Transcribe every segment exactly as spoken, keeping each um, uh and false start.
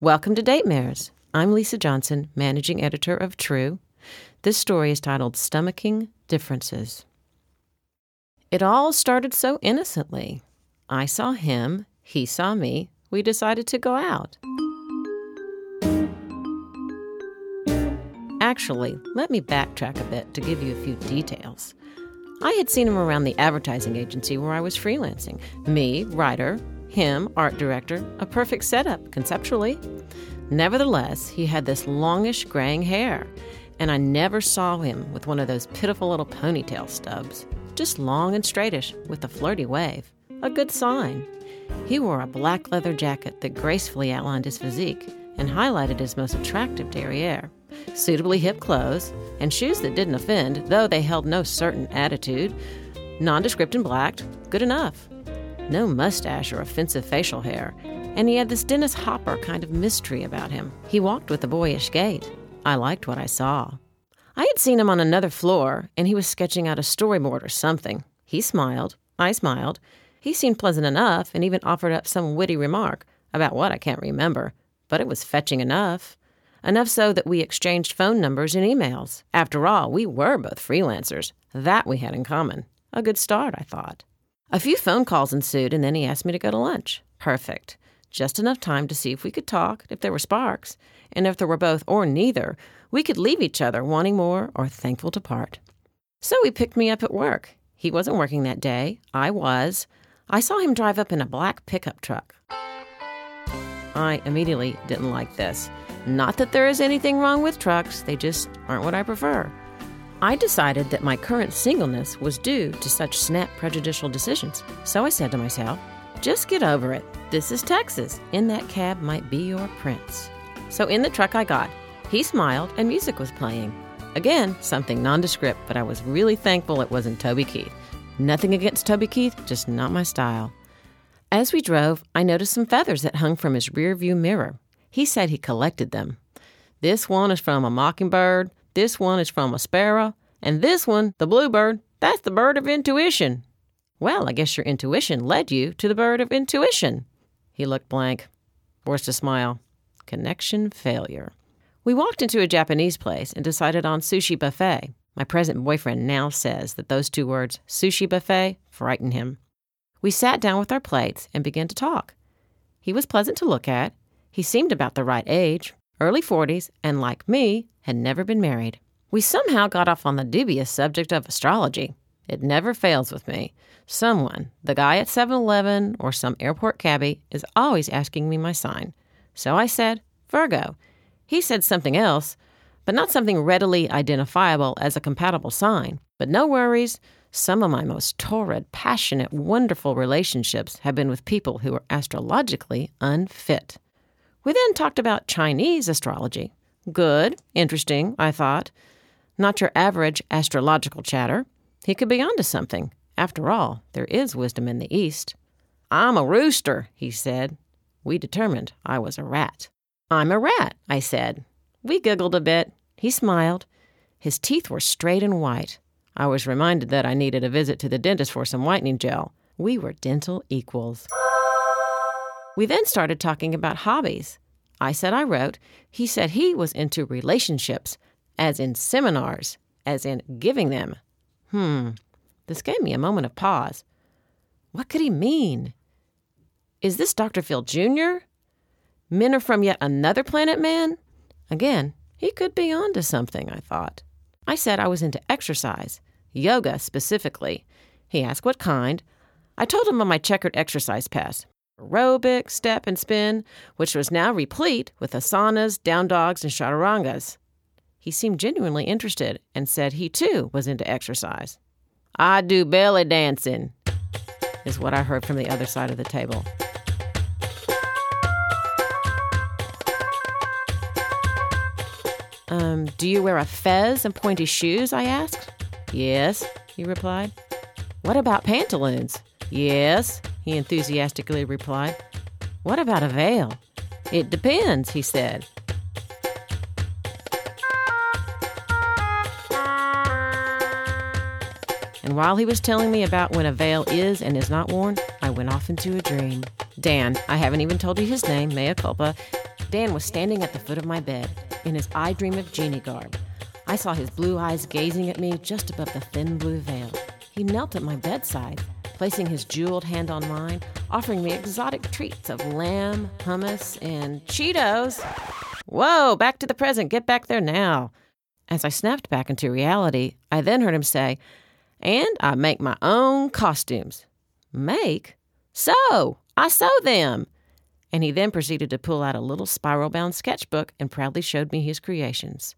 Welcome to Datemares. I'm Lisa Johnson, managing editor of True. This story is titled Stomaching Differences. It all started so innocently. I saw him, he saw me. We decided to go out. Actually, let me backtrack a bit to give you a few details. I had seen him around the advertising agency where I was freelancing. Me, writer, him, art director, a perfect setup, conceptually. Nevertheless, he had this longish graying hair, and I never saw him with one of those pitiful little ponytail stubs. Just long and straightish, with a flirty wave. A good sign. He wore a black leather jacket that gracefully outlined his physique and highlighted his most attractive derriere. Suitably hip clothes, and shoes that didn't offend, though they held no certain attitude. Nondescript and blacked, good enough. No mustache or offensive facial hair, and he had this Dennis Hopper kind of mystery about him. He walked with a boyish gait. I liked what I saw. I had seen him on another floor, and he was sketching out a storyboard or something. He smiled. I smiled. He seemed pleasant enough and even offered up some witty remark, about what I can't remember, but it was fetching enough. Enough so that we exchanged phone numbers and emails. After all, we were both freelancers. That we had in common. A good start, I thought. A few phone calls ensued, and then he asked me to go to lunch. Perfect. Just enough time to see if we could talk, if there were sparks, and if there were both or neither, we could leave each other wanting more or thankful to part. So he picked me up at work. He wasn't working that day. I was. I saw him drive up in a black pickup truck. I immediately didn't like this. Not that there is anything wrong with trucks, they just aren't what I prefer. I decided that my current singleness was due to such snap prejudicial decisions. So I said to myself, just get over it. This is Texas. In that cab might be your prince. So in the truck I got. He smiled and music was playing. Again, something nondescript, but I was really thankful it wasn't Toby Keith. Nothing against Toby Keith, just not my style. As we drove, I noticed some feathers that hung from his rearview mirror. He said he collected them. This one is from a mockingbird, this one is from a sparrow, and this one, the bluebird, that's the bird of intuition. Well, I guess your intuition led you to the bird of intuition. He looked blank, forced a smile. Connection failure. We walked into a Japanese place and decided on sushi buffet. My present boyfriend now says that those two words, sushi buffet, frighten him. We sat down with our plates and began to talk. He was pleasant to look at. He seemed about the right age, early forties, and like me, had never been married. We somehow got off on the dubious subject of astrology. It never fails with me. Someone, the guy at seven eleven or some airport cabbie, is always asking me my sign. So I said, Virgo. He said something else, but not something readily identifiable as a compatible sign. But no worries. Some of my most torrid, passionate, wonderful relationships have been with people who are astrologically unfit. We then talked about Chinese astrology. Good, interesting, I thought. Not your average astrological chatter. He could be onto something. After all, there is wisdom in the East. I'm a rooster, he said. We determined I was a rat. I'm a rat, I said. We giggled a bit. He smiled. His teeth were straight and white. I was reminded that I needed a visit to the dentist for some whitening gel. We were dental equals. We then started talking about hobbies. I said I wrote. He said he was into relationships, as in seminars, as in giving them. Hmm. This gave me a moment of pause. What could he mean? Is this Doctor Phil Junior? Men are from yet another planet, man? Again, he could be onto something, I thought. I said I was into exercise, yoga specifically. He asked what kind. I told him of my checkered exercise pass, aerobic, step, and spin, which was now replete with asanas, down dogs, and chaturangas. He seemed genuinely interested and said he, too, was into exercise. I do belly dancing, is what I heard from the other side of the table. Um, do you wear a fez and pointy shoes, I asked. Yes, he replied. What about pantaloons? Yes, he enthusiastically replied. What about a veil? It depends, he said. And while he was telling me about when a veil is and is not worn, I went off into a dream. Dan, I haven't even told you his name, mea culpa. Dan was standing at the foot of my bed, in his I Dream of Jeannie garb. I saw his blue eyes gazing at me just above the thin blue veil. He knelt at my bedside, placing his jeweled hand on mine, offering me exotic treats of lamb, hummus, and Cheetos. Whoa, back to the present, get back there now. As I snapped back into reality, I then heard him say, and I make my own costumes. Make? Sew! I sew them! And he then proceeded to pull out a little spiral-bound sketchbook and proudly showed me his creations.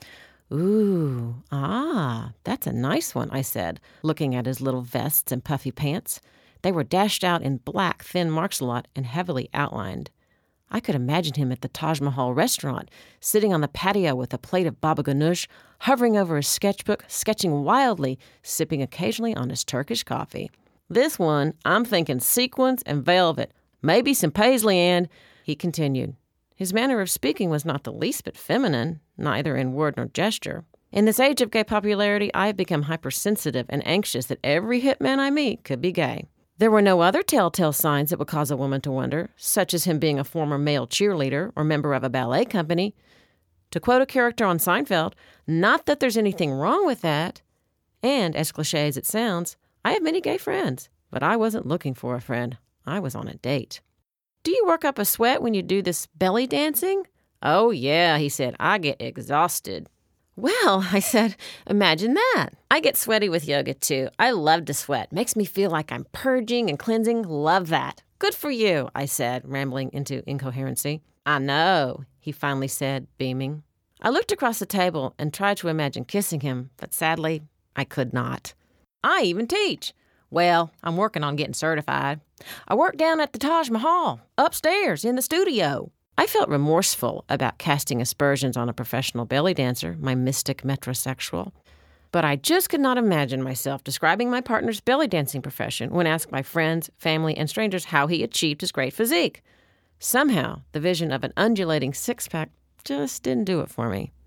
Ooh, ah, that's a nice one, I said, looking at his little vests and puffy pants. They were dashed out in black, thin marks-a-lot and heavily outlined. I could imagine him at the Taj Mahal restaurant, sitting on the patio with a plate of baba ganoush, hovering over his sketchbook, sketching wildly, sipping occasionally on his Turkish coffee. This one, I'm thinking sequins and velvet, maybe some paisley and, he continued. His manner of speaking was not the least bit feminine, neither in word nor gesture. In this age of gay popularity, I have become hypersensitive and anxious that every hip man I meet could be gay. There were no other telltale signs that would cause a woman to wonder, such as him being a former male cheerleader or member of a ballet company. To quote a character on Seinfeld, not that there's anything wrong with that. And, as cliché as it sounds, I have many gay friends, but I wasn't looking for a friend. I was on a date. Do you work up a sweat when you do this belly dancing? Oh, yeah, he said. I get exhausted. Well, I said, imagine that. I get sweaty with yoga, too. I love to sweat. Makes me feel like I'm purging and cleansing. Love that. Good for you, I said, rambling into incoherency. I know, he finally said, beaming. I looked across the table and tried to imagine kissing him, but sadly, I could not. I even teach. Well, I'm working on getting certified. I work down at the Taj Mahal, upstairs in the studio. I felt remorseful about casting aspersions on a professional belly dancer, my mystic metrosexual. But I just could not imagine myself describing my partner's belly dancing profession when asked by friends, family, and strangers how he achieved his great physique. Somehow, the vision of an undulating six-pack just didn't do it for me.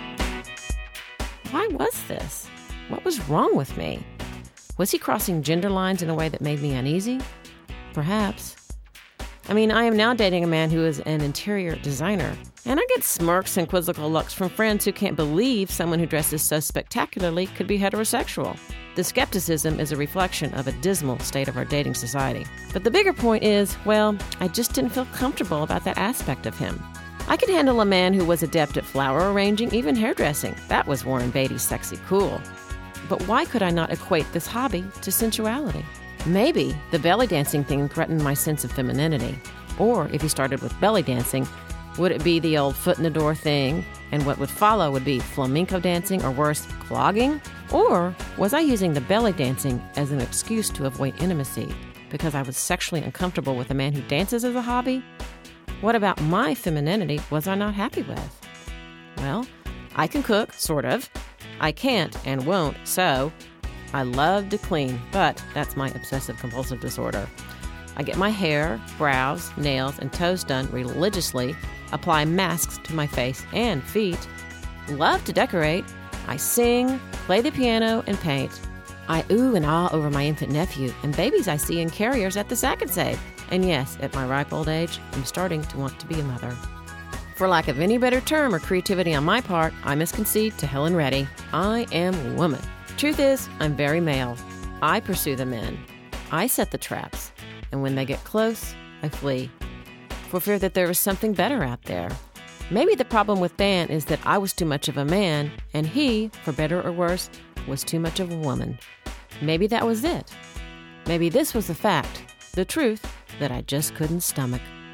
Why was this? What was wrong with me? Was he crossing gender lines in a way that made me uneasy? Perhaps. I mean, I am now dating a man who is an interior designer, and I get smirks and quizzical looks from friends who can't believe someone who dresses so spectacularly could be heterosexual. The skepticism is a reflection of a dismal state of our dating society. But the bigger point is, well, I just didn't feel comfortable about that aspect of him. I could handle a man who was adept at flower arranging, even hairdressing. That was Warren Beatty's sexy cool. But why could I not equate this hobby to sensuality? Maybe the belly dancing thing threatened my sense of femininity. Or if he started with belly dancing, would it be the old foot in the door thing, and what would follow would be flamenco dancing, or worse, clogging? Or was I using the belly dancing as an excuse to avoid intimacy because I was sexually uncomfortable with a man who dances as a hobby? What about my femininity was I not happy with? Well, I can cook, sort of. I can't and won't sew. I love to clean, but that's my obsessive-compulsive disorder. I get my hair, brows, nails, and toes done religiously, apply masks to my face and feet, love to decorate. I sing, play the piano, and paint. I ooh and ah over my infant nephew and babies I see in carriers at the Sack and Save. And yes, at my ripe old age, I'm starting to want to be a mother. For lack of any better term or creativity on my part, I must concede to Helen Reddy. I am woman. Truth is, I'm very male. I pursue the men. I set the traps. And when they get close, I flee. For fear that there is something better out there. Maybe the problem with Dan is that I was too much of a man, and he, for better or worse, was too much of a woman. Maybe that was it. Maybe this was the fact, the truth, that I just couldn't stomach.